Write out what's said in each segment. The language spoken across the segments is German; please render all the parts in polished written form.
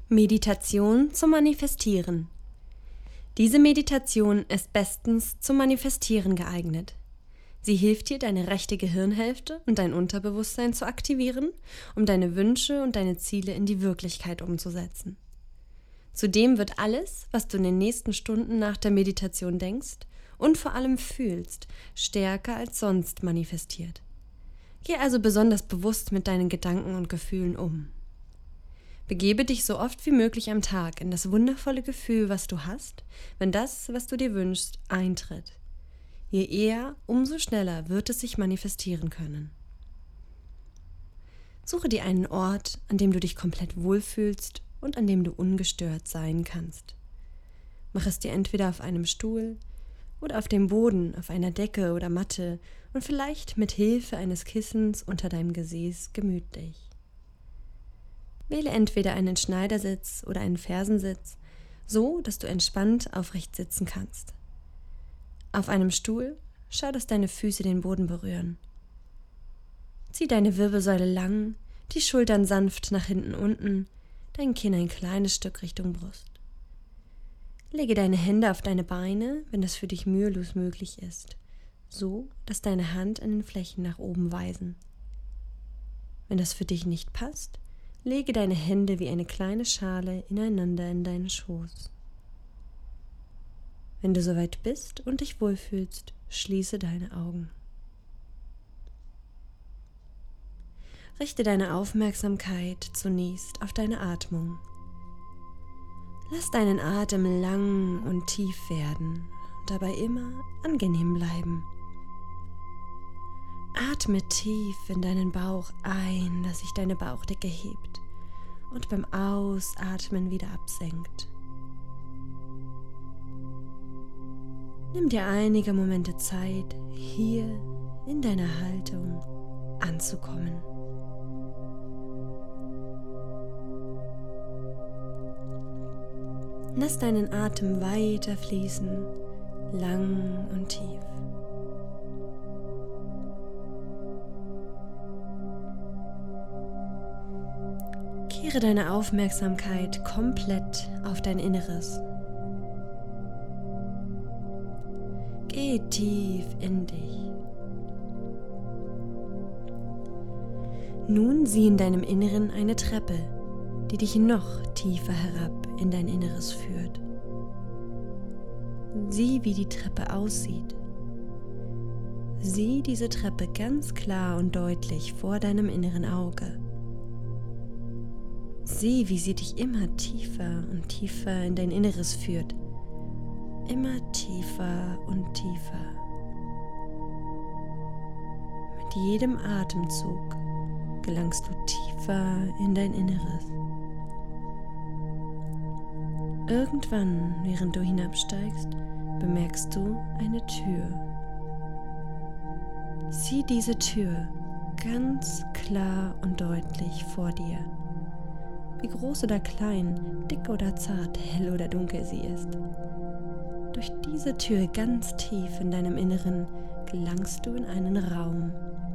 Meditation zum Manifestieren. Diese Meditation ist bestens zum Manifestieren geeignet. Sie hilft dir, deine rechte Gehirnhälfte und dein Unterbewusstsein zu aktivieren, um deine Wünsche und deine Ziele in die Wirklichkeit umzusetzen. Zudem wird alles, was du in den nächsten Stunden nach der Meditation denkst und vor allem fühlst, stärker als sonst manifestiert. Geh also besonders bewusst mit deinen Gedanken und Gefühlen um. Begebe dich so oft wie möglich am Tag in das wundervolle Gefühl, was du hast, wenn das, was du dir wünschst, eintritt. Je eher, umso schneller wird es sich manifestieren können. Suche dir einen Ort, an dem du dich komplett wohlfühlst und an dem du ungestört sein kannst. Mach es dir entweder auf einem Stuhl oder auf dem Boden, auf einer Decke oder Matte und vielleicht mit Hilfe eines Kissens unter deinem Gesäß gemütlich. Wähle entweder einen Schneidersitz oder einen Fersensitz, so dass du entspannt aufrecht sitzen kannst. Auf einem Stuhl schau, dass deine Füße den Boden berühren. Zieh deine Wirbelsäule lang, die Schultern sanft nach hinten unten, dein Kinn ein kleines Stück Richtung Brust. Lege deine Hände auf deine Beine, wenn das für dich mühelos möglich ist, so dass deine Hand an den Flächen nach oben weisen. Wenn das für dich nicht passt, lege deine Hände wie eine kleine Schale ineinander in deinen Schoß. Wenn du soweit bist und dich wohlfühlst, schließe deine Augen. Richte deine Aufmerksamkeit zunächst auf deine Atmung. Lass deinen Atem lang und tief werden und dabei immer angenehm bleiben. Atme tief in deinen Bauch ein, dass sich deine Bauchdecke hebt und beim Ausatmen wieder absenkt. Nimm dir einige Momente Zeit, hier in deiner Haltung anzukommen. Lass deinen Atem weiter fließen, lang und tief. Kehre deine Aufmerksamkeit komplett auf dein Inneres. Geh tief in dich. Nun sieh in deinem Inneren eine Treppe, die dich noch tiefer herab in dein Inneres führt. Sieh, wie die Treppe aussieht. Sieh diese Treppe ganz klar und deutlich vor deinem inneren Auge. Sieh, wie sie dich immer tiefer und tiefer in dein Inneres führt. Immer tiefer und tiefer. Mit jedem Atemzug gelangst du tiefer in dein Inneres. Irgendwann, während du hinabsteigst, bemerkst du eine Tür. Sieh diese Tür ganz klar und deutlich vor dir. Wie groß oder klein, dick oder zart, hell oder dunkel sie ist. Durch diese Tür ganz tief in deinem Inneren gelangst du in einen Raum.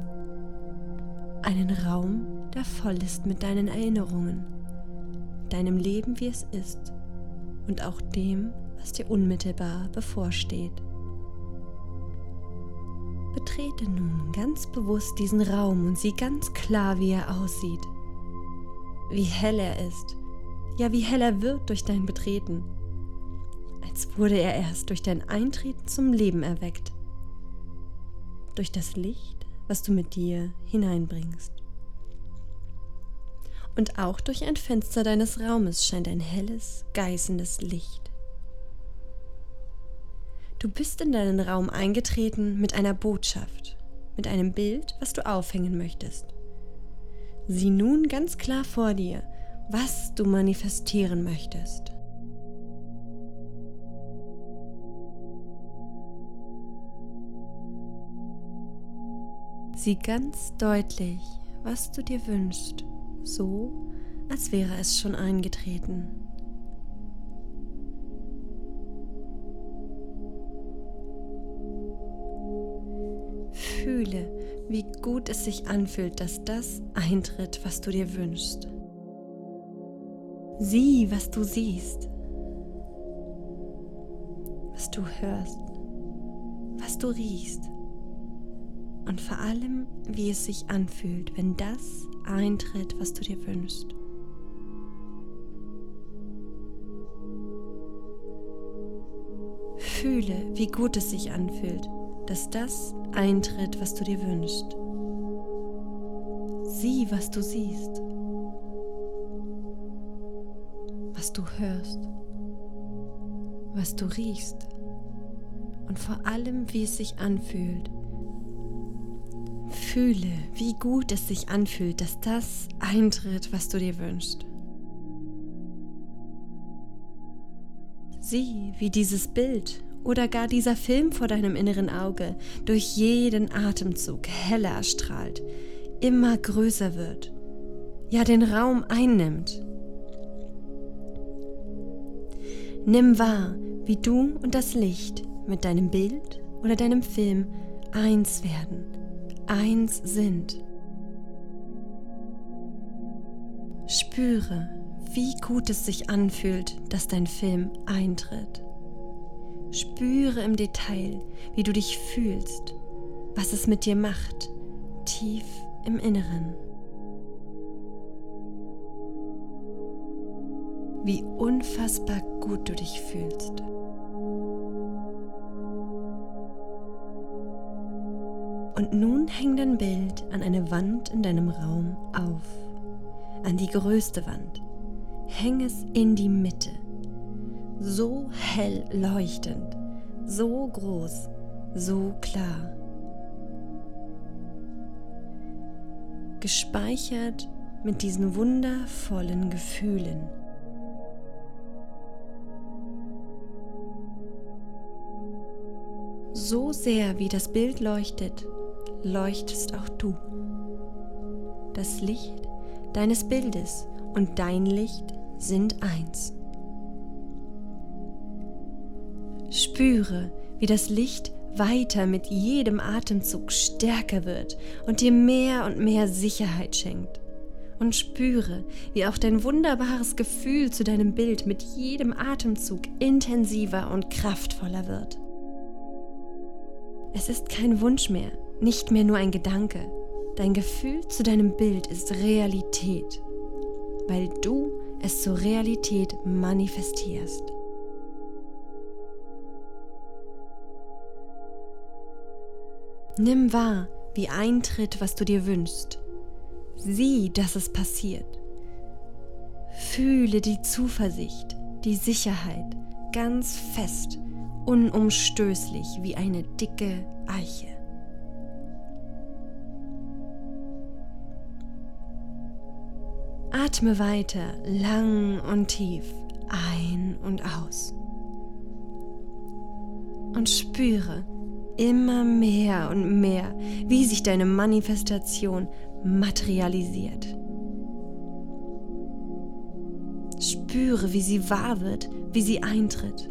Einen Raum, der voll ist mit deinen Erinnerungen, deinem Leben, wie es ist und auch dem, was dir unmittelbar bevorsteht. Betrete nun ganz bewusst diesen Raum und sieh ganz klar, wie er aussieht. Wie hell er ist, ja, wie hell er wird durch dein Betreten, als wurde er erst durch dein Eintreten zum Leben erweckt, durch das Licht, was du mit dir hineinbringst. Und auch durch ein Fenster deines Raumes scheint ein helles, geißendes Licht. Du bist in deinen Raum eingetreten mit einer Botschaft, mit einem Bild, was du aufhängen möchtest. Sieh nun ganz klar vor dir, was du manifestieren möchtest. Sieh ganz deutlich, was du dir wünschst, so als wäre es schon eingetreten. Fühle, wie gut es sich anfühlt, dass das eintritt, was du dir wünschst. Sieh, was du siehst, was du hörst, was du riechst und vor allem, wie es sich anfühlt, wenn das eintritt, was du dir wünschst. Fühle, wie gut es sich anfühlt, dass das eintritt, was du dir wünschst. Sieh, was du siehst, was du hörst, was du riechst und vor allem, wie es sich anfühlt. Fühle, wie gut es sich anfühlt, dass das eintritt, was du dir wünschst. Sieh, wie dieses Bild oder gar dieser Film vor deinem inneren Auge durch jeden Atemzug heller erstrahlt, immer größer wird, ja den Raum einnimmt. Nimm wahr, wie du und das Licht mit deinem Bild oder deinem Film eins werden, eins sind. Spüre, wie gut es sich anfühlt, dass dein Film eintritt. Spüre im Detail, wie du dich fühlst, was es mit dir macht, tief im Inneren. Wie unfassbar gut du dich fühlst. Und nun häng dein Bild an eine Wand in deinem Raum auf, an die größte Wand. Häng es in die Mitte, so hell leuchtend, so groß, so klar. Gespeichert mit diesen wundervollen Gefühlen. So sehr wie das Bild leuchtet, leuchtest auch du. Das Licht deines Bildes und dein Licht sind eins. Spüre, wie das Licht weiter mit jedem Atemzug stärker wird und dir mehr und mehr Sicherheit schenkt. Und spüre, wie auch dein wunderbares Gefühl zu deinem Bild mit jedem Atemzug intensiver und kraftvoller wird. Es ist kein Wunsch mehr, nicht mehr nur ein Gedanke. Dein Gefühl zu deinem Bild ist Realität, weil du es zur Realität manifestierst. Nimm wahr, wie eintritt, was du dir wünschst. Sieh, dass es passiert. Fühle die Zuversicht, die Sicherheit, ganz fest, unumstößlich wie eine dicke Eiche. Atme weiter, lang und tief, ein und aus. Und spüre immer mehr und mehr, wie sich deine Manifestation materialisiert. Spüre, wie sie wahr wird, wie sie eintritt.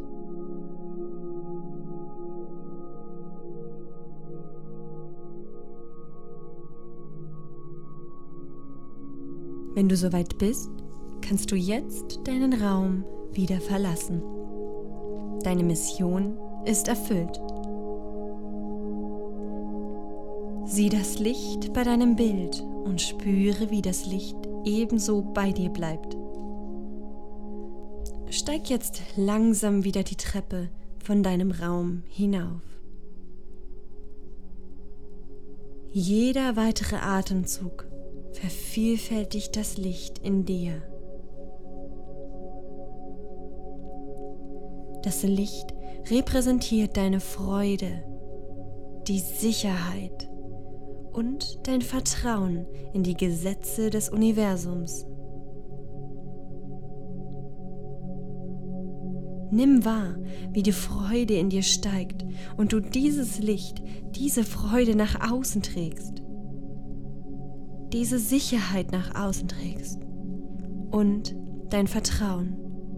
Wenn du soweit bist, kannst du jetzt deinen Raum wieder verlassen. Deine Mission ist erfüllt. Sieh das Licht bei deinem Bild und spüre, wie das Licht ebenso bei dir bleibt. Steig jetzt langsam wieder die Treppe von deinem Raum hinauf. Jeder weitere Atemzug vervielfältigt das Licht in dir. Das Licht repräsentiert deine Freude, die Sicherheit und dein Vertrauen in die Gesetze des Universums. Nimm wahr, wie die Freude in dir steigt und du dieses Licht, diese Freude nach außen trägst. Diese Sicherheit nach außen trägst und dein Vertrauen.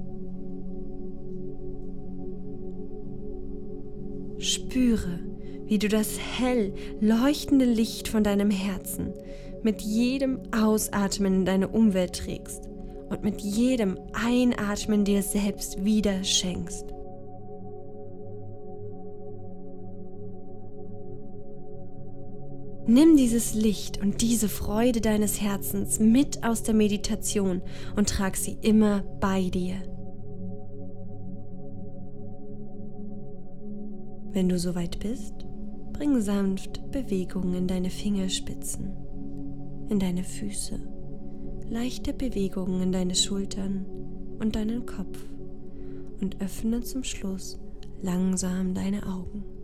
Spüre, wie du das hell leuchtende Licht von deinem Herzen mit jedem Ausatmen in deine Umwelt trägst und mit jedem Einatmen dir selbst wieder schenkst. Nimm dieses Licht und diese Freude deines Herzens mit aus der Meditation und trag sie immer bei dir. Wenn du soweit bist, bring sanft Bewegungen in deine Fingerspitzen, in deine Füße, leichte Bewegungen in deine Schultern und deinen Kopf und öffne zum Schluss langsam deine Augen.